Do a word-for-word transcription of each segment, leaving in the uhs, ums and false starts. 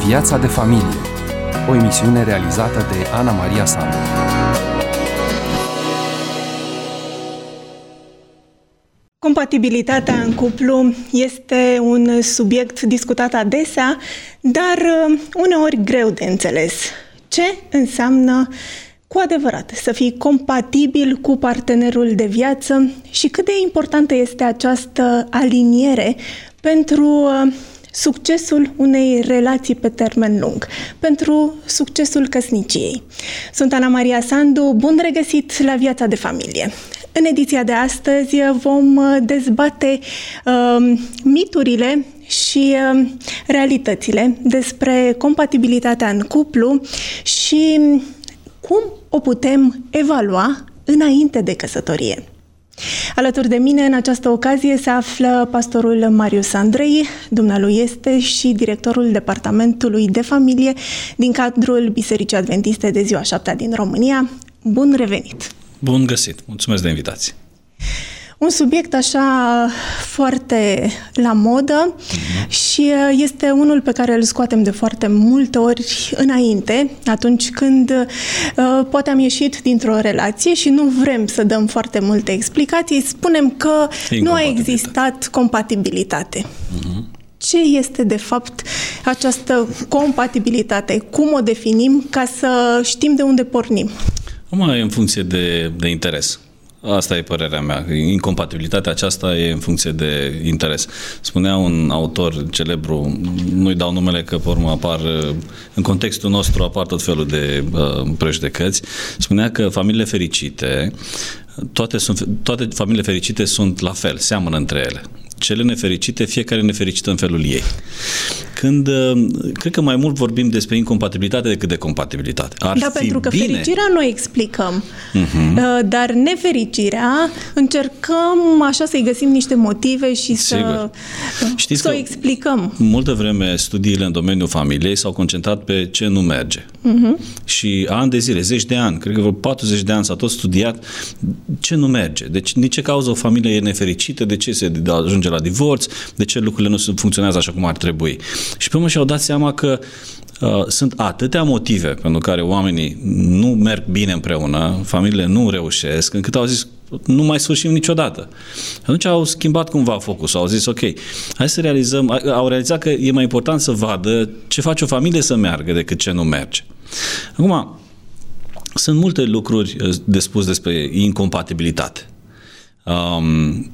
Viața de familie, o emisiune realizată de Ana Maria Sandu. Compatibilitatea în cuplu este un subiect discutat adesea, dar uneori greu de înțeles. Ce înseamnă cu adevărat să fii compatibil cu partenerul de viață și cât de importantă este această aliniere pentru succesul unei relații pe termen lung, pentru succesul căsniciei. Sunt Ana Maria Sandu, bun regăsit la Viața de familie. În ediția de astăzi vom dezbate uh, miturile și uh, realitățile despre compatibilitatea în cuplu și cum o putem evalua înainte de căsătorie. Alături de mine, în această ocazie, se află pastorul Marius Andrei, dumnealui este și directorul Departamentului de Familie din cadrul Bisericii Adventiste de Ziua Șaptea din România. Bun revenit! Bun găsit! Mulțumesc de invitație! Un subiect așa foarte la modă uh-huh. și este unul pe care îl scoatem de foarte multe ori înainte, atunci când uh, poate am ieșit dintr-o relație și nu vrem să dăm foarte multe explicații, spunem că nu a existat compatibilitate. Uh-huh. Ce este de fapt această compatibilitate? Cum o definim ca să știm de unde pornim? Acum e în funcție de, de interes. Asta e părerea mea. Incompatibilitatea aceasta e în funcție de interes. Spunea un autor celebru, nu-i dau numele că pe urmă apar, în contextul nostru apar tot felul de uh, prejudecăți. Spunea că familiile fericite, toate, sunt, toate familiile fericite sunt la fel, seamănă între ele. Cele nefericite, fiecare nefericită în felul ei. Când, cred că mai mult vorbim despre incompatibilitate decât de compatibilitate. Ar da, fi pentru că bine... fericirea noi explicăm, uh-huh. dar nefericirea încercăm așa să-i găsim niște motive și să, să o explicăm. Multă vreme studiile în domeniul familiei s-au concentrat pe ce nu merge. Uh-huh. Și ani de zile, zeci de ani, cred că vreo patruzeci de ani s-a tot studiat ce nu merge. Deci nici ce cauză o familie e nefericită, de ce se ajunge la divorț, de ce lucrurile nu funcționează așa cum ar trebui. Și pe urmă și-au dat seama că uh, sunt atâtea motive pentru care oamenii nu merg bine împreună, familiile nu reușesc, încât au zis nu mai sfârșim niciodată. Atunci au schimbat cumva focusul, au zis ok, hai să realizăm, au realizat că e mai important să vadă ce face o familie să meargă decât ce nu merge. Acum, sunt multe lucruri de spus despre incompatibilitate. Um,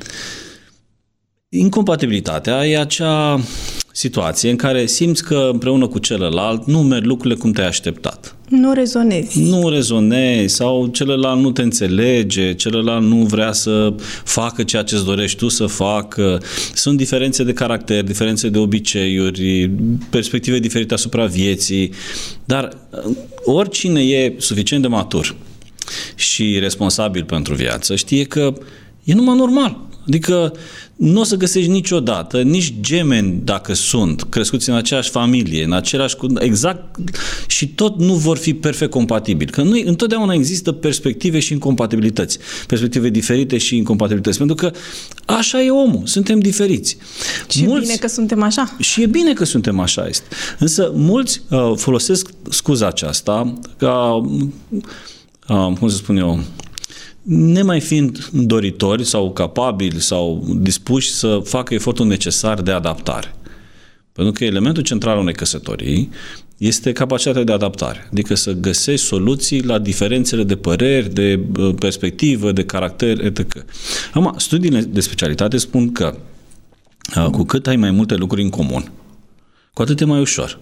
Incompatibilitatea e acea situație în care simți că împreună cu celălalt nu merg lucrurile cum te-ai așteptat. Nu rezonezi. Nu rezonezi sau celălalt nu te înțelege, celălalt nu vrea să facă ceea ce îți dorești tu să facă. Sunt diferențe de caracter, diferențe de obiceiuri, perspective diferite asupra vieții, dar oricine e suficient de matur și responsabil pentru viață știe că e numai normal. Adică nu o să găsești niciodată, nici gemeni dacă sunt, crescuți în aceeași familie, în același, exact, și tot nu vor fi perfect compatibili. Că nu, întotdeauna există perspective și incompatibilități. Perspective diferite și incompatibilități. Pentru că așa e omul, suntem diferiți. Și mulți, e bine că suntem așa. Și e bine că suntem așa. Este. Însă mulți uh, folosesc scuza aceasta ca, uh, cum să spun eu, nemai fiind doritori sau capabili sau dispuși să facă efortul necesar de adaptare. Pentru că elementul central al unei căsătorii este capacitatea de adaptare, adică să găsești soluții la diferențele de păreri, de perspectivă, de caracter, et cetera. Acum, studiile de specialitate spun că cu cât ai mai multe lucruri în comun, cu atât e mai ușor.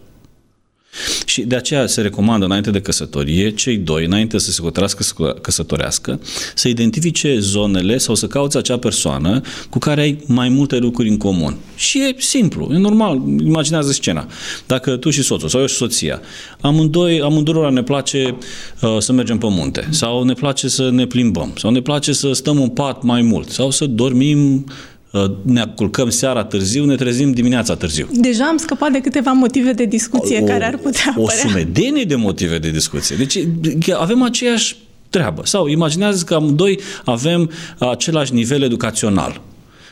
Și de aceea se recomandă înainte de căsătorie, cei doi, înainte să se hotărască să căsătorească, să identifice zonele sau să cauți acea persoană cu care ai mai multe lucruri în comun. Și e simplu, e normal, imaginează scena. Dacă tu și soțul sau eu și soția, amândoi, amândurora ne place uh, să mergem pe munte, sau ne place să ne plimbăm, sau ne place să stăm în pat mai mult, sau să dormim, ne culcăm seara târziu, ne trezim dimineața târziu. Deja am scăpat de câteva motive de discuție o, care ar putea apărea. O sumedenie de motive de discuție. Deci avem aceeași treabă. Sau imaginează că amândoi avem același nivel educațional.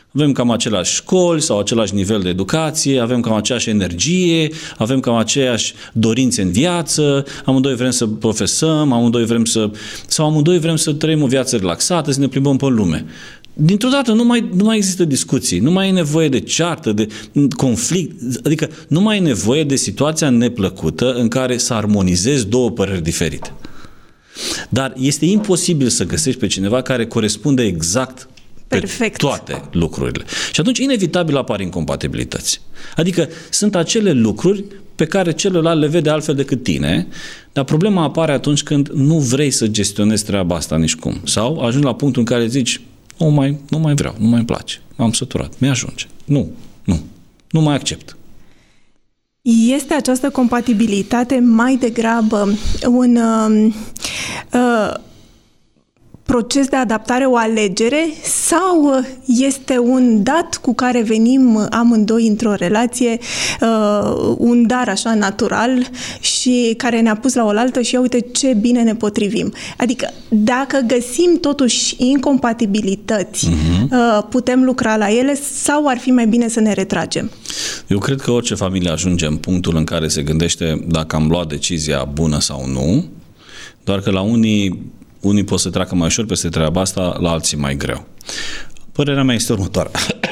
Avem cam aceleași școli sau același nivel de educație, avem cam aceeași energie, avem cam aceeași dorințe în viață, amândoi vrem să profesăm, amândoi vrem să... sau amândoi vrem să trăim o viață relaxată, să ne plimbăm pe lume. Dintr-o dată nu mai, nu mai există discuții, nu mai e nevoie de ceartă, de conflict, adică nu mai e nevoie de situația neplăcută în care să armonizezi două păreri diferite. Dar este imposibil să găsești pe cineva care corespunde exact pe Perfect. toate lucrurile. Și atunci, inevitabil, apar incompatibilități. Adică sunt acele lucruri pe care celălalt le vede altfel decât tine, dar problema apare atunci când nu vrei să gestionezi treaba asta nici cum. Sau ajungi la punctul în care zici, nu mai, nu mai vreau, nu mai îmi place, m-am săturat, mi-ajunge. Nu, nu, nu mai accept. Este această compatibilitate mai degrabă un uh, uh, proces de adaptare, o alegere, sau este un dat cu care venim amândoi într-o relație, uh, un dar așa natural și care ne-a pus la oaltă și ia uite ce bine ne potrivim. Adică dacă găsim totuși incompatibilități, uh-huh. uh, putem lucra la ele sau ar fi mai bine să ne retragem? Eu cred că orice familie ajunge în punctul în care se gândește dacă am luat decizia bună sau nu, doar că la unii Unii pot să treacă mai ușor peste treaba asta, la alții mai greu. Părerea mea este următoarea.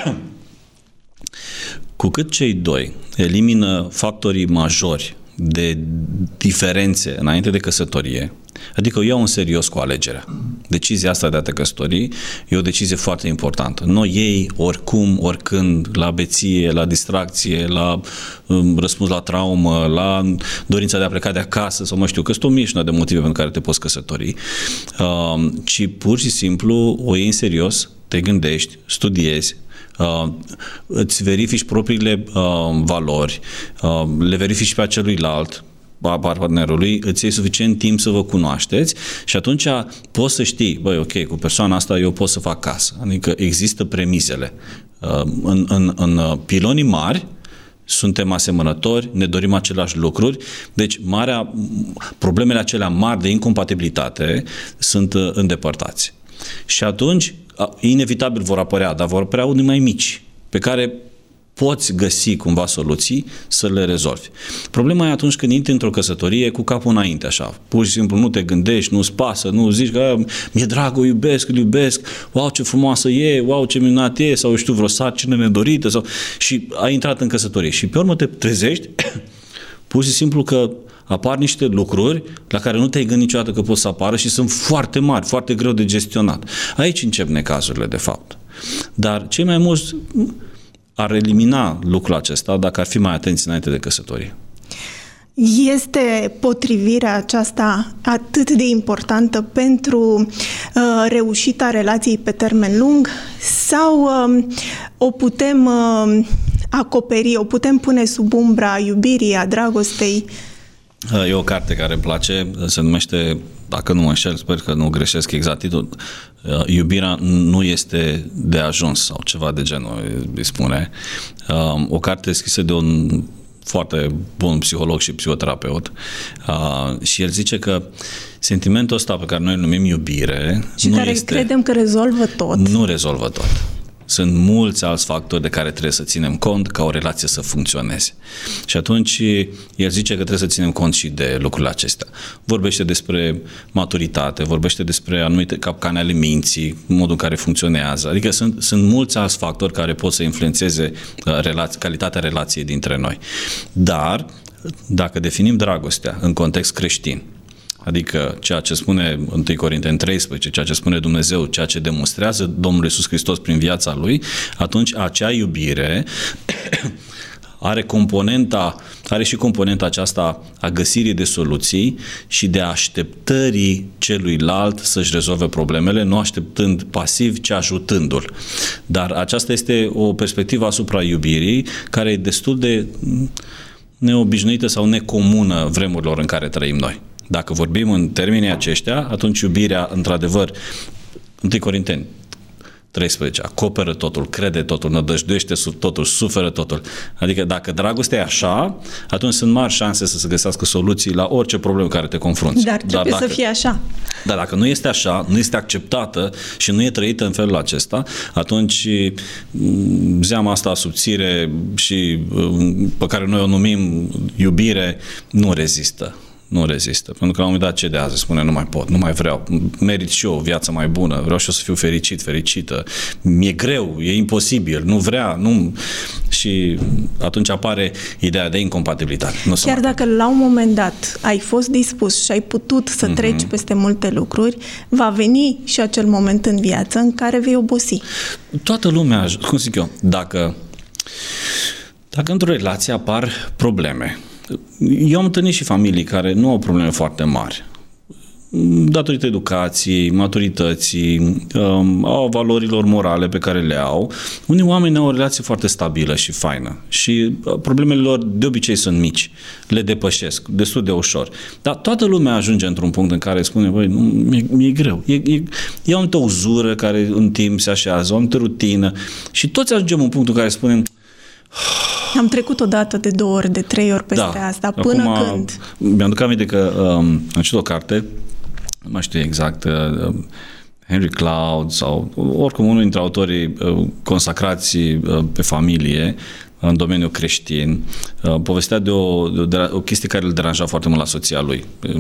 Cu cât cei doi elimină factorii majori de diferențe înainte de căsătorie, adică eu iau în serios cu alegerea. Decizia asta de a te căsători e o decizie foarte importantă. Nu o iei oricum, oricând, la beție, la distracție, la um, răspuns la traumă, la dorința de a pleca de acasă sau mă știu, că sunt o mișnă de motive pentru care te poți căsători, uh, ci pur și simplu o iei în serios, te gândești, studiezi, Uh, îți verifici propriile uh, valori, uh, le verifici pe celuilalt, a partenerului, îți iei suficient timp să vă cunoașteți și atunci poți să știi, băi, ok, cu persoana asta eu pot să fac casă. Adică există premisele. Uh, în, în, în pilonii mari suntem asemănători, ne dorim aceleași lucruri, deci marea, problemele acelea mari de incompatibilitate sunt uh, îndepărtați. Și atunci inevitabil vor apărea, dar vor apărea unii mai mici, pe care poți găsi cumva soluții să le rezolvi. Problema e atunci când intri într-o căsătorie cu capul înainte, așa. Pur și simplu nu te gândești, nu-ți pasă, nu zici că mi-e drag, o iubesc, îl iubesc, wow, ce frumoasă e, wow, ce minunat e, sau știu, vreo sarcină nedorită, sau... și ai intrat în căsătorie. Și pe urmă te trezești, pur și simplu că apar niște lucruri la care nu te-ai gândit niciodată că pot să apară și sunt foarte mari, foarte greu de gestionat. Aici încep necazurile, de fapt. Dar cei mai mulți ar elimina lucrul acesta dacă ar fi mai atenți înainte de căsătorie. Este potrivirea aceasta atât de importantă pentru uh, reușita relației pe termen lung sau uh, o putem uh, acoperi, o putem pune sub umbra iubirii, a dragostei? E o carte care îmi place, se numește, dacă nu mă înșel, sper că nu greșesc exact titlul, Iubirea nu este de ajuns sau ceva de genul, îi spune. O carte scrisă de un foarte bun psiholog și psihoterapeut și el zice că sentimentul ăsta pe care noi îl numim iubire și nu care este, credem că rezolvă tot. Nu rezolvă tot. Sunt mulți alți factori de care trebuie să ținem cont ca o relație să funcționeze. Și atunci el zice că trebuie să ținem cont și de lucrurile acestea. Vorbește despre maturitate, vorbește despre anumite capcane ale minții, modul în care funcționează. Adică sunt, sunt mulți alți factori care pot să influențeze relaț- calitatea relației dintre noi. Dar, dacă definim dragostea în context creștin, adică ceea ce spune întâi Corinteni treisprezece, ceea ce spune Dumnezeu, ceea ce demonstrează Domnul Iisus Hristos prin viața Lui, atunci acea iubire are componenta, are și componenta aceasta a găsirii de soluții și de așteptării celuilalt să-și rezolve problemele, nu așteptând pasiv, ci ajutându-l. Dar aceasta este o perspectivă asupra iubirii care e destul de neobișnuită sau necomună vremurilor în care trăim noi. Dacă vorbim în termenii aceștia, atunci iubirea, într-adevăr, întâi Corinteni treisprezece, acoperă totul, crede totul, nădăjduiește totul, suferă totul. Adică dacă dragostea e așa, atunci sunt mari șanse să se găsească soluții la orice problemă care te confrunți. Dar trebuie Dar dacă, să fie așa. Dar dacă nu este așa, nu este acceptată și nu e trăită în felul acesta, atunci zeama asta subțire și pe care noi o numim iubire nu rezistă. Nu rezistă. Pentru că la un moment dat cedează, spune nu mai pot, nu mai vreau, merit și eu o viață mai bună, vreau și eu să fiu fericit, fericită, mi-e greu, e imposibil, nu vrea, nu... Și atunci apare ideea de incompatibilitate. Nu Chiar dacă la un moment dat ai fost dispus și ai putut să mm-hmm. treci peste multe lucruri, va veni și acel moment în viață în care vei obosi. Toată lumea, cum zic eu, dacă, dacă într-o relație apar probleme, eu am întâlnit și familii care nu au probleme foarte mari, datorită educației, maturității, um, au valorilor morale pe care le au. Unii oameni au o relație foarte stabilă și faină și problemele lor de obicei sunt mici, le depășesc destul de ușor. Dar toată lumea ajunge într-un punct în care spune, băi, nu, mi-e, mi-e greu. E, e, e o anumită uzură care în timp se așează, o anumită rutină și toți ajungem în punctul în care spunem, am trecut odată de două ori, de trei ori peste da. asta, până Acum, când... Mi-aduc aminte că um, am citit o carte, nu mai știu exact, uh, Henry Cloud sau oricum unul dintre autorii uh, consacrați uh, pe familie în domeniul creștin, uh, povestea de o, de o chestie care îl deranja foarte mult la soția lui. Uh,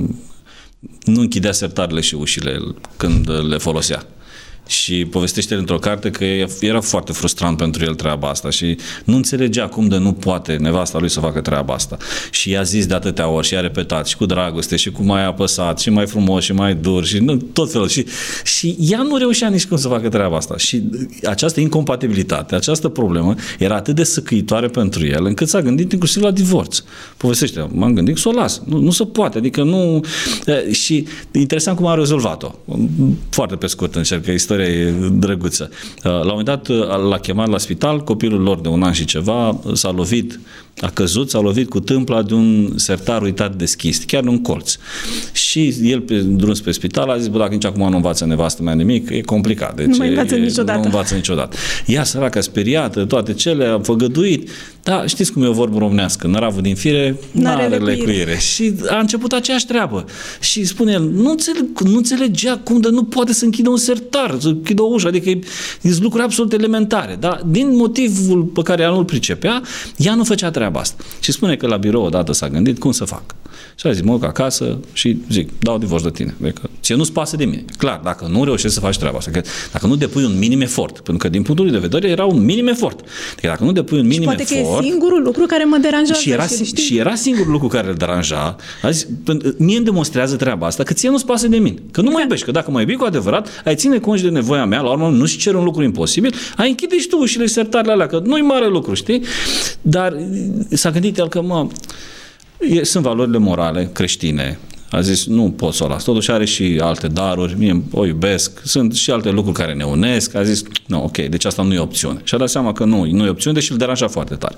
nu închidea sertarele și ușile când le folosea. Și povestește într-o carte că era foarte frustrant pentru el treaba asta și nu înțelegea cum de nu poate nevasta lui să facă treaba asta. Și i-a zis de atâtea ori și i-a repetat și cu dragoste și cu mai apăsat și mai frumos și mai dur și nu, tot felul. Și, și ea nu reușea nici cum să facă treaba asta. Și această incompatibilitate, această problemă era atât de săcăitoare pentru el încât s-a gândit inclusiv la divorț. Povestește, m-am gândit să o las. Nu, nu se poate. Adică nu... Și interesant cum a rezolvat-o. Foarte pe scurt încerc că istoria e drăguță. La un moment dat l-a chemat la spital, copilul lor de un an și ceva s-a lovit, a căzut, s-a lovit cu tâmpla de un sertar uitat deschis, chiar în un colț. Și el pe drum spre spital a zis, bă, dacă nici acum nu învață nevastă mea nimic, e complicat. Deci nu mai învață e, niciodată. Nu învață niciodată. Ea, săraca, speriată, toate cele, a făgăduit, dar știți cum e o vorbă românească, năravul din fire n-are lecuire. lecuire. Și a început aceeași treabă. Și spune el, nu, înțeleg, nu înțelegea cum de nu poate să închidă un sertar, să închidă o ușă, adică sunt lucruri absolut elementare. Dar din motivul pe care ea nu-l pricepea, ea nu făcea treaba asta. Și spune că la birou odată s-a gândit cum să fac. Și a zis, mă duc acasă și zic, dau divorț de tine. Adică ție nu-ți pasă de mine. Clar, dacă nu reușești să faci treaba asta, că dacă nu depui un minim efort, pentru că din punctul de vedere era un minim efort. Adică dacă nu depui un minim și poate efort... Poate că e singurul lucru care mă deranjează. Și era, și, și era singurul lucru care îl deranja. A zis, mie îmi demonstrează treaba asta, că ție nu-ți pasă de mine. Că nu mă iubești, că dacă mă iubi cu adevărat, ai ține cont de nevoia mea, la urmă nu-și cer un lucru imposibil, ai închide și tu ușile sertarele alea, că nu-i mare lucru, știi? Dar s-a gândit el că, mă, e, sunt valorile morale creștine. A zis, nu pot să o las. Totuși are și alte daruri, mie o iubesc, sunt și alte lucruri care ne unesc. A zis, nu, ok, deci asta nu e opțiune. Și a dat seama că nu, nu e opțiune, deși îl deranja foarte tare.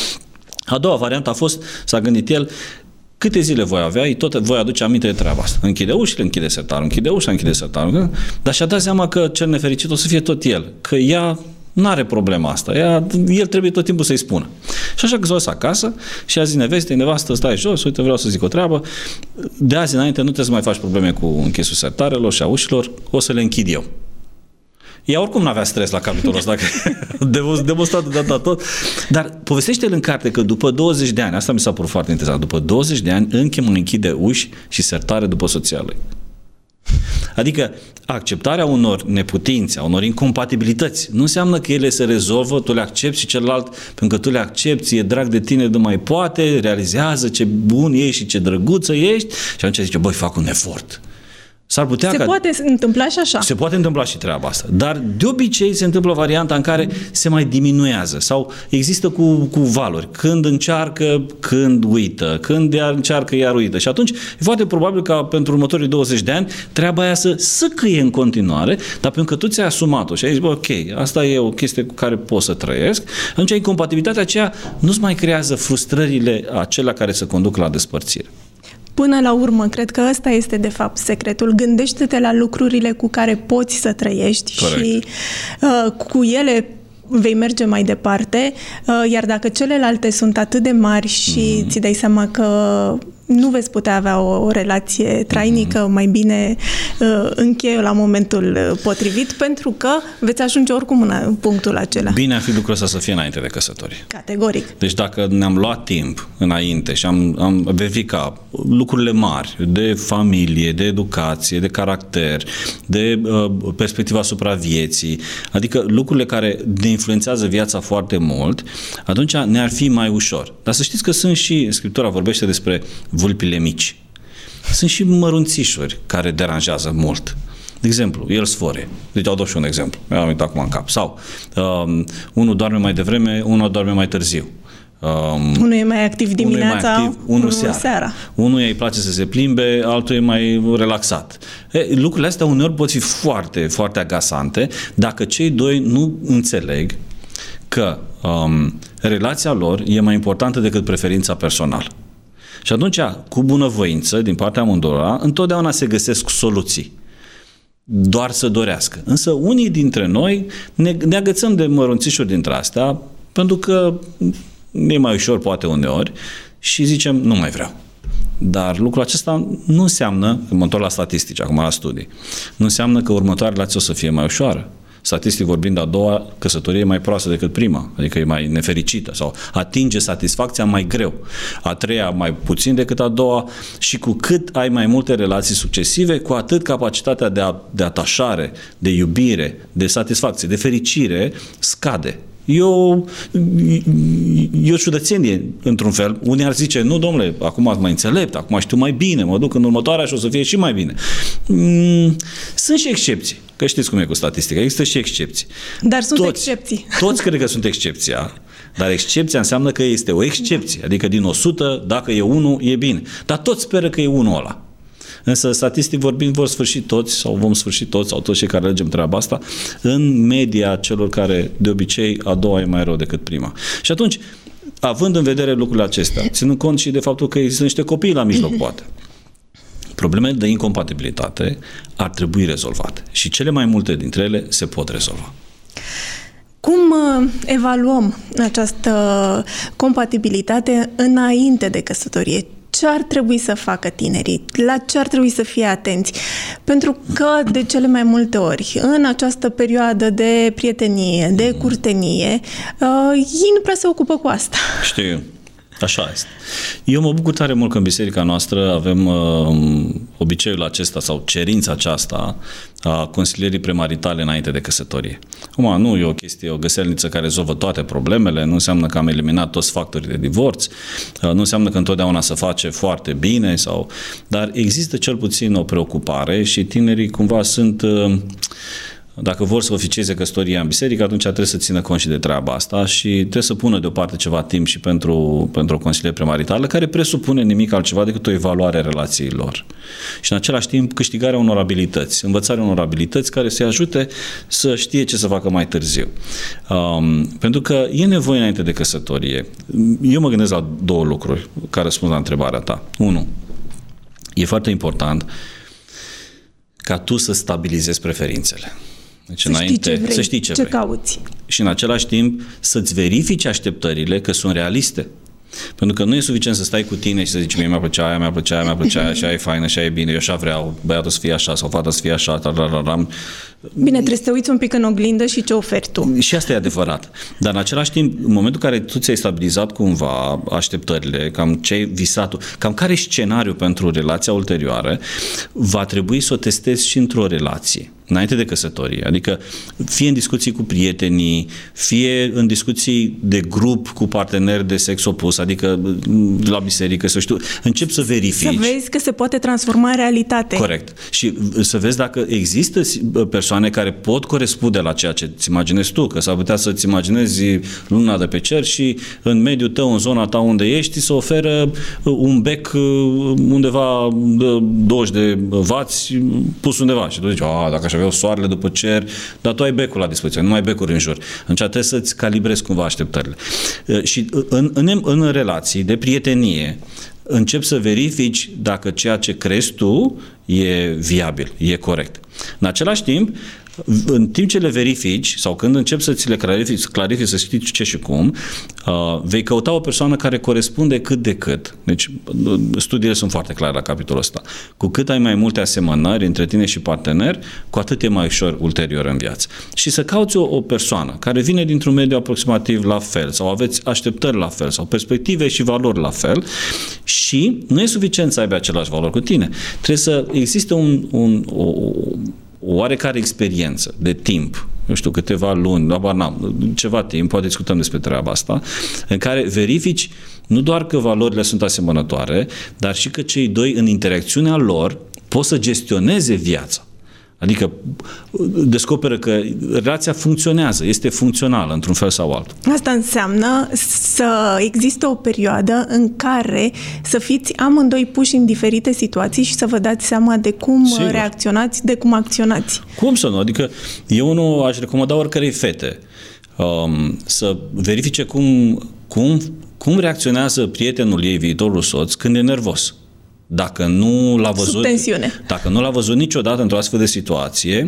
A doua variantă a fost, s-a gândit el, câte zile voi avea, tot voi aduce aminte de treaba asta. Închide ușile, închide sertarul, închide ușa, închide sertarul. Dar și-a dat seama că cel nefericit o să fie tot el, că ea n-are problema asta. Ea, el trebuie tot timpul să-i spună. Și așa că s-a dus acasă și a zis nevestei, nevastă, stai jos, uite, vreau să zic o treabă. De azi înainte nu trebuie să mai faci probleme cu închisul sertarelor și a ușilor, o să le închid eu. Ea oricum n-avea stres la capitolul ăsta, că demonstrat de data tot. Dar povestește-l în carte că după douăzeci de ani, asta mi s-a părut foarte interesant, după douăzeci de ani încă mă închide uși și sertare după soția lui. Adică acceptarea unor neputințe, a unor incompatibilități, nu înseamnă că ele se rezolvă, tu le accepti și celălalt, pentru că tu le accepti, e drag de tine de mai poate, realizează ce bun ești și ce drăguță ești și atunci zice, băi, fac un efort. S-ar putea se ca, poate întâmpla și așa. Se poate întâmpla și treaba asta. Dar de obicei se întâmplă varianta în care se mai diminuează sau există cu, cu valori. Când încearcă, când uită. Când iar încearcă, iar uită. Și atunci e foarte probabil ca pentru următorii douăzeci de ani treaba aia să săcâie în continuare, dar pentru că tu ți-ai asumat-o și ai zis, bă, ok, asta e o chestie cu care pot să trăiesc, atunci incompatibilitatea aceea nu-ți mai creează frustrările acelea care se conduc la despărțire. Până la urmă, cred că ăsta este de fapt secretul. Gândește-te la lucrurile cu care poți să trăiești. Corect. Și uh, cu ele vei merge mai departe, uh, iar dacă celelalte sunt atât de mari și mm. ți dai seama că nu veți putea avea o, o relație trainică, mm-hmm. mai bine uh, încheie la momentul potrivit, pentru că veți ajunge oricum în, în punctul acela. Bine ar fi lucrul ăsta să fie înainte de căsătorie. Categoric. Deci dacă ne-am luat timp înainte și am, am verificat lucrurile mari de familie, de educație, de caracter, de uh, perspectiva asupra vieții, adică lucrurile care ne influențează viața foarte mult, atunci ne-ar fi mai ușor. Dar să știți că sunt și, Scriptura vorbește despre vulpile mici. Sunt și mărunțișuri care deranjează mult. De exemplu, el sfore. Deci au dat și un exemplu. Mi-am uitat acum în cap. Sau um, unul doarme mai devreme, unul doarme mai târziu. Um, unul e mai activ dimineața, unul, activ, unul, unul seara. seara. Unul îi place să se plimbe, altul e mai relaxat. E, lucrurile astea uneori pot fi foarte, foarte agasante dacă cei doi nu înțeleg că um, relația lor e mai importantă decât preferința personală. Și atunci, cu bunăvoință, din partea amândurora, întotdeauna se găsesc soluții. Doar să dorească. Însă unii dintre noi ne, ne agățăm de mărunțișuri dintre astea, pentru că e mai ușor, poate uneori, și zicem, nu mai vreau. Dar lucrul acesta nu înseamnă, că mă întorc la statistici, acum la studii, nu înseamnă că următoarea relație o să fie mai ușoară. Statistic vorbind, a doua căsătorie e mai proastă decât prima, adică e mai nefericită sau atinge satisfacția mai greu. A treia mai puțin decât a doua și cu cât ai mai multe relații succesive, cu atât capacitatea de, a, de atașare, de iubire, de satisfacție, de fericire scade. E o, e o ciudățenie, într-un fel. Unii ar zice, nu, domnule, acum ați mai înțelept, acum știu mai bine, mă duc în următoarea și o să fie și mai bine. Sunt și excepții, că știți cum e cu statistica, există și excepții. Dar sunt toți, excepții. Toți cred că sunt excepția, dar excepția înseamnă că este o excepție, adică din o sută, dacă e unul, e bine. Dar toți speră că e unul ăla. Însă, statistic vorbind, vor sfârși toți, sau vom sfârși toți, sau toți cei care alegem treaba asta, în media celor care, de obicei, a doua e mai rău decât prima. Și atunci, având în vedere lucrurile acestea, ținând cont și de faptul că există niște copii la mijloc, poate, problemele de incompatibilitate ar trebui rezolvate. Și cele mai multe dintre ele se pot rezolva. Cum evaluăm această compatibilitate înainte de căsătorie? Ce ar trebui să facă tinerii? La ce ar trebui să fie atenți? Pentru că, de cele mai multe ori, în această perioadă de prietenie, de curtenie, ei nu prea se ocupă cu asta. Știu. Așa este. Eu mă bucur tare mult că în biserica noastră avem uh, obiceiul acesta sau cerința aceasta a consilierii premaritale înainte de căsătorie. Acum, nu e o chestie, o găselniță care rezolvă toate problemele, nu înseamnă că am eliminat toți factorii de divorț, uh, nu înseamnă că întotdeauna se face foarte bine, sau, dar există cel puțin o preocupare și tinerii cumva sunt... Uh, Dacă vor să oficieze căsătoria în biserică, atunci trebuie să țină cont și de treaba asta și trebuie să pună deoparte ceva timp și pentru, pentru o consiliere premaritală, care presupune nimic altceva decât o evaluare a relației lor. Și în același timp câștigarea unor abilități, învățarea unor abilități care să-i ajute să știe ce să facă mai târziu. Um, pentru că e nevoie înainte de căsătorie. Eu mă gândesc la două lucruri ca răspuns la întrebarea ta. Unu, e foarte important ca tu să stabilizezi preferințele. Deci să, înainte, știi ce vrei, să știi ce, ce vrei. cauți. Și în același timp să-ți verifici așteptările că sunt realiste. Pentru că nu e suficient să stai cu tine și să zici, mie mi-a plăcea aia, mi-a plăcea aia, mi-a plăcea aia, așa e faină, așa e bine, eu așa vreau, băiatul să fie așa sau fata să fie așa, tarararam. Bine, trebuie să te uiți un pic în oglindă și ce oferi tu. Și asta e adevărat. Dar în același timp, în momentul în care tu ți-ai stabilizat cumva așteptările, cam ce-ai visat, cam care e scenariul pentru relația ulterioară, va trebui să o testezi și într-o relație, înainte de căsătorie. Adică fie în discuții cu prietenii, fie în discuții de grup cu parteneri de sex opus, adică la biserică, să știu, încep să verifici. Să vezi că se poate transforma în realitate. Corect. Și să vezi dacă există persoane care pot corespunde la ceea ce îți imaginezi tu, că s-ar putea să-ți imaginezi luna de pe cer și în mediul tău, în zona ta unde ești, să oferă un bec undeva de douăzeci de vați pus undeva. Și tu zici, a, dacă aș avea soarele după cer, dar tu ai becul la dispoziție, nu mai becuri în jur. Atunci trebuie să-ți calibrezi cumva așteptările. Și în, în, în relații de prietenie, începi să verifici dacă ceea ce crezi tu e viabil, e corect. În același timp, în timp ce le verifici sau când începi să ți le clarifici, clarifici să știi ce și cum, uh, vei căuta o persoană care corespunde cât de cât. Deci studiile sunt foarte clare la capitolul ăsta. Cu cât ai mai multe asemănări între tine și partener, cu atât e mai ușor ulterior în viață. Și să cauți o, o persoană care vine dintr-un mediu aproximativ la fel sau aveți așteptări la fel sau perspective și valori la fel și nu e suficient să aibă același valori cu tine. Trebuie să existe un, un, o, o oarecare experiență de timp, nu știu, câteva luni, n-am, ceva timp, poate discutăm despre treaba asta, în care verifici nu doar că valorile sunt asemănătoare, dar și că cei doi în interacțiunea lor pot să gestioneze viața. Adică descoperă că relația funcționează, este funcțională într-un fel sau altul. Asta înseamnă să există o perioadă în care să fiți amândoi puși în diferite situații și să vă dați seama de cum Sigur. reacționați, de cum acționați. Cum să nu? Adică eu nu aș recomanda oricărei fete um, să verifice cum, cum, cum reacționează prietenul ei, viitorul soț, când e nervos. Dacă nu l-a văzut, dacă nu l-a văzut niciodată într-o astfel de situație,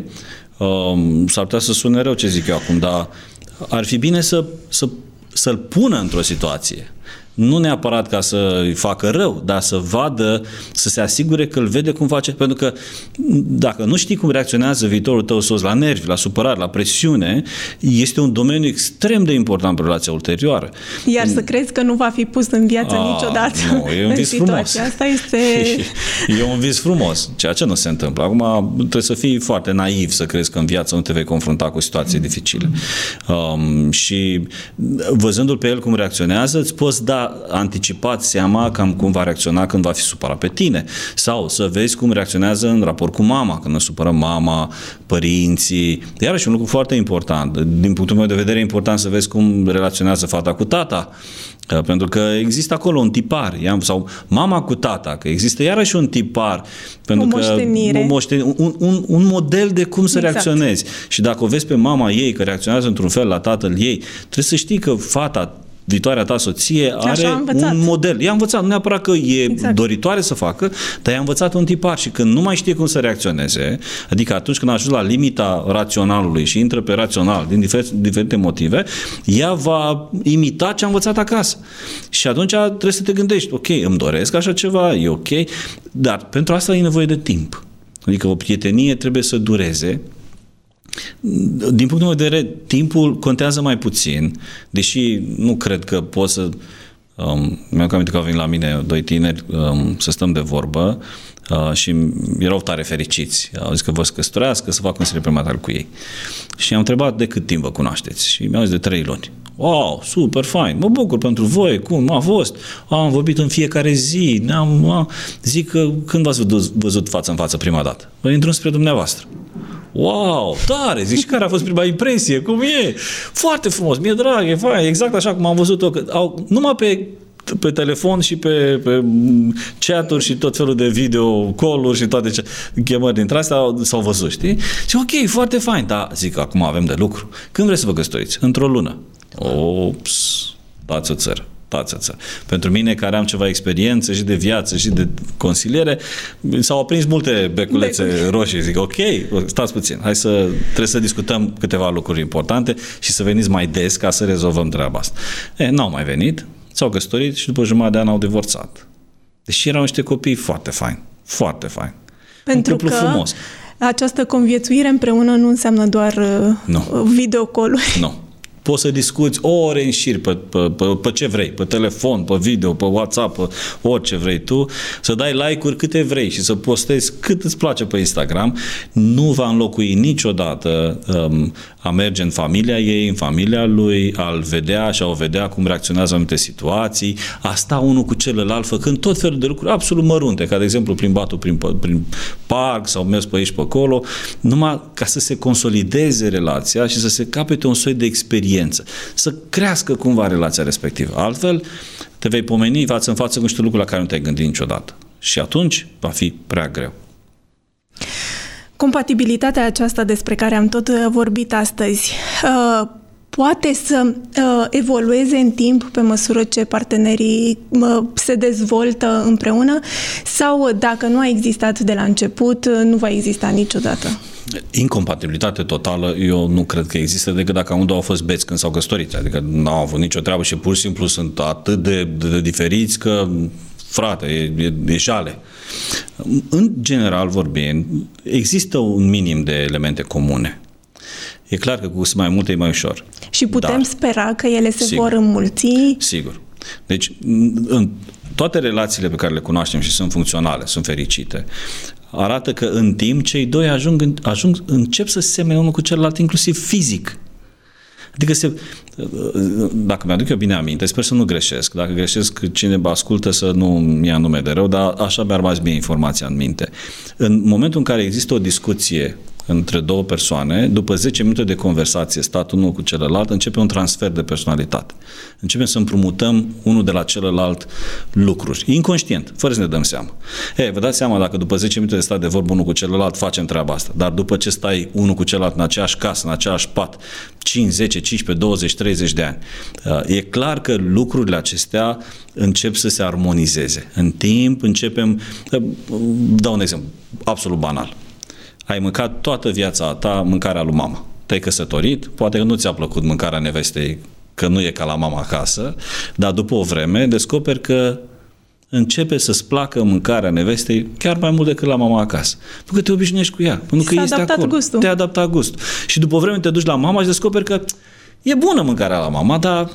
um, s-ar putea să sune rău ce zic eu acum, dar ar fi bine să, să, să-l pună într-o situație. Nu neapărat ca să-i facă rău, dar să vadă, să se asigure că îl vede cum face. Pentru că dacă nu știi cum reacționează viitorul tău soț la nervi, la supărare, la presiune, este un domeniu extrem de important pentru relația ulterioară. Iar să crezi că nu va fi pus în viață A, niciodată. Nu, e un vis frumos. Asta este... E un vis frumos, ceea ce nu se întâmplă. Acum trebuie să fii foarte naiv să crezi că în viață nu te vei confrunta cu situații dificile. Um, și văzându-l pe el cum reacționează, îți poți da anticipat seama cam cum va reacționa când va fi supărat pe tine. Sau să vezi cum reacționează în raport cu mama, când ne supără mama, părinții. Iarăși un lucru foarte important. Din punctul meu de vedere e important să vezi cum relaționează fata cu tata. Pentru că există acolo un tipar, sau mama cu tata, că există iarăși un tipar, pentru o moștenire. Că, o moștenire un, un, un model de cum să exact. reacționezi. Și dacă o vezi pe mama ei că reacționează într-un fel la tatăl ei, trebuie să știi că fata, viitoarea ta soție, are un model. Ea a învățat, nu neapărat că e exact. doritoare să facă, dar ea a învățat un tipar și când nu mai știe cum să reacționeze, adică atunci când a ajuns la limita raționalului și intră pe rațional din diferite, diferite motive, ea va imita ce a învățat acasă. Și atunci trebuie să te gândești, ok, îmi doresc așa ceva, e ok, dar pentru asta e nevoie de timp. Adică o prietenie trebuie să dureze. Din punctul meu de vedere, timpul contează mai puțin, deși nu cred că pot să... Um, mi-am aminte că au venit la mine doi tineri um, să stăm de vorbă uh, și erau tare fericiți. Au zis că vor să căsătorească, să facă consiliere prenatal cu ei. Și am întrebat de cât timp vă cunoașteți și mi-au zis de trei luni. Wow, super, fain, mă bucur pentru voi, cum a fost? Am vorbit în fiecare zi, ne-am, a, zic că când v-ați văzut față în față prima dată? Intru spre dumneavoastră. Wow, tare, zici, care a fost prima impresie, cum e? Foarte frumos, mi-e drag, e fain, exact așa cum am văzut-o, că au, numai pe, pe telefon și pe, pe chat-uri și tot felul de video call-uri și toate ce chemări dintre astea s-au văzut, știi? Și ok, foarte fain, dar zic, acum avem de lucru. Când vreți să vă căsătoriți? Într-o lună. Ops, dați o țără. Pentru mine, care am ceva experiență și de viață și de consiliere, s-au aprins multe beculețe de... roșii. Zic, ok, stați puțin, hai să, trebuie să discutăm câteva lucruri importante și să veniți mai des ca să rezolvăm treaba asta. E, n-au mai venit, s-au căsătorit și după jumătate de an au divorțat. Deși erau niște copii foarte faini, foarte faini. Pentru că frumos. Această conviețuire împreună nu înseamnă doar nu. videocall-uri. Nu. Poți să discuți ore în șir pe, pe, pe, pe ce vrei, pe telefon, pe video, pe WhatsApp, pe orice vrei tu, să dai like-uri câte vrei și să postezi cât îți place pe Instagram. Nu va înlocui niciodată um, a merge în familia ei, în familia lui, a-l vedea și a o vedea cum reacționează în anumite situații, a sta unul cu celălalt făcând tot felul de lucruri absolut mărunte, ca de exemplu plimbatul prin, prin parc sau mers pe aici pe acolo, numai ca să se consolideze relația și să se capete un soi de experiență, să crească cumva relația respectivă. Altfel, te vei pomeni față în față cu niște lucruri la care nu te-ai gândit niciodată. Și atunci va fi prea greu. Compatibilitatea aceasta despre care am tot vorbit astăzi, poate să uh, evolueze în timp pe măsură ce partenerii uh, se dezvoltă împreună sau dacă nu a existat de la început, uh, nu va exista niciodată? Incompatibilitate totală, eu nu cred că există decât dacă amândouă au fost beți când s-au căsătorit, adică nu au avut nicio treabă și pur și simplu sunt atât de, de, de diferiți că, frate, e, e, e jale. În general vorbind, există un minim de elemente comune. E clar că cu mai multe e mai ușor. Și putem Dar, spera că ele se sigur, vor înmulți? Sigur. Deci, în toate relațiile pe care le cunoaștem și sunt funcționale, sunt fericite, arată că în timp cei doi ajung, ajung încep să se semene unul cu celălalt, inclusiv fizic. Adică se, dacă mi-aduc eu bine aminte, sper să nu greșesc. Dacă greșesc, cine ascultă să nu ia nume de rău, dar așa mi-a rămas bine informația în minte. În momentul în care există o discuție între două persoane, după zece minute de conversație, stat unul cu celălalt, începe un transfer de personalitate. Începem să împrumutăm unul de la celălalt lucruri, inconștient, fără să ne dăm seama. Ei, vă dați seama dacă după zece minute de stat de vorbă unul cu celălalt facem treaba asta, dar după ce stai unul cu celălalt în aceeași casă, în aceeași pat, cinci, zece, cincisprezece, douăzeci, treizeci de ani, e clar că lucrurile acestea încep să se armonizeze. În timp începem, dau un exemplu, absolut banal. Ai mâncat toată viața ta mâncarea lui mama. Te-ai căsătorit, poate că nu ți-a plăcut mâncarea nevestei, că nu e ca la mama acasă, dar după o vreme descoperi că începe să-ți placă mâncarea nevestei chiar mai mult decât la mama acasă. Pentru că te obișnuiești cu ea, pentru că este acolo. Gustul. Te-a adaptat gustul. Și după o vreme te duci la mama și descoperi că e bună mâncarea la mama, dar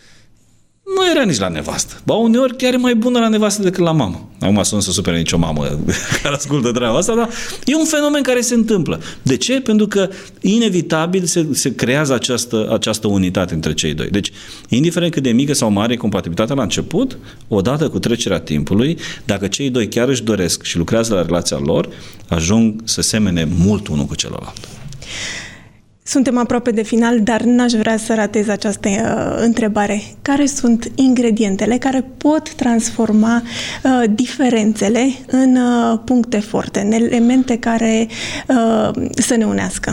nu era nici la nevastă. Ba, uneori chiar e mai bună la nevastă decât la mamă. Acum să nu se supere nicio mamă care ascultă treaba asta, dar e un fenomen care se întâmplă. De ce? Pentru că inevitabil se, se creează această, această unitate între cei doi. Deci, indiferent cât de mică sau mare e compatibilitatea la început, odată cu trecerea timpului, dacă cei doi chiar își doresc și lucrează la relația lor, ajung să semene mult unul cu celălalt. Suntem aproape de final, dar n-aș vrea să ratez această uh, întrebare. Care sunt ingredientele care pot transforma uh, diferențele în uh, puncte forte, în elemente care uh, să ne unească?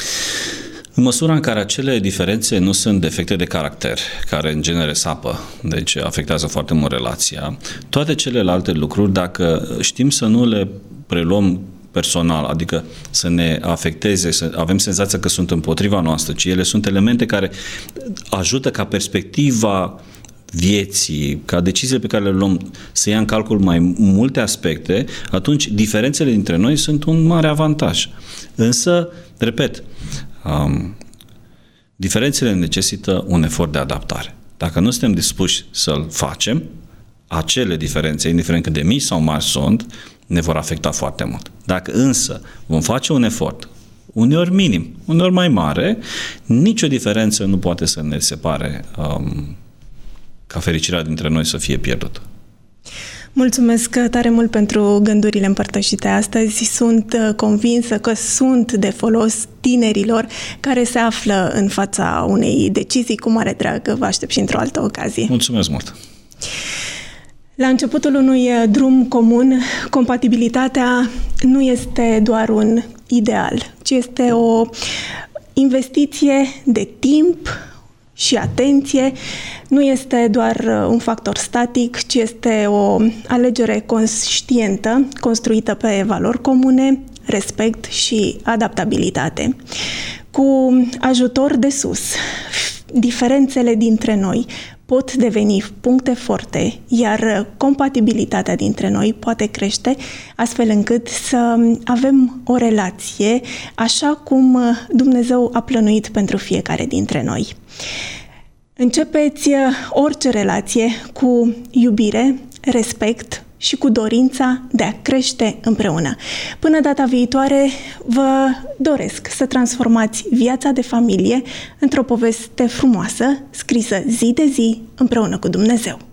În măsura în care acele diferențe nu sunt defecte de caracter, care în genere sapă, deci afectează foarte mult relația, toate celelalte lucruri, dacă știm să nu le preluăm personal, adică să ne afecteze, să avem senzația că sunt împotriva noastră, ci ele sunt elemente care ajută ca perspectiva vieții, ca deciziile pe care le luăm să ia în calcul mai multe aspecte, atunci diferențele dintre noi sunt un mare avantaj. Însă, repet, um, diferențele necesită un efort de adaptare. Dacă nu suntem dispuși să-l facem, acele diferențe, indiferent cât de mici sau mari sunt, ne vor afecta foarte mult. Dacă însă vom face un efort, uneori minim, uneori mai mare, nicio diferență nu poate să ne separe um, ca fericirea dintre noi să fie pierdută. Mulțumesc tare mult pentru gândurile împărtășite astăzi. Sunt convinsă că sunt de folos tinerilor care se află în fața unei decizii. Cu mare drag vă aștept și într-o altă ocazie. Mulțumesc mult! La începutul unui drum comun, compatibilitatea nu este doar un ideal, ci este o investiție de timp și atenție. Nu este doar un factor static, ci este o alegere conștientă, construită pe valori comune, respect și adaptabilitate. Cu ajutor de sus, diferențele dintre noi pot deveni puncte forte, iar compatibilitatea dintre noi poate crește astfel încât să avem o relație așa cum Dumnezeu a plănuit pentru fiecare dintre noi. Începeți orice relație cu iubire, respect și cu dorința de a crește împreună. Până data viitoare, vă doresc să transformați viața de familie într-o poveste frumoasă, scrisă zi de zi împreună cu Dumnezeu.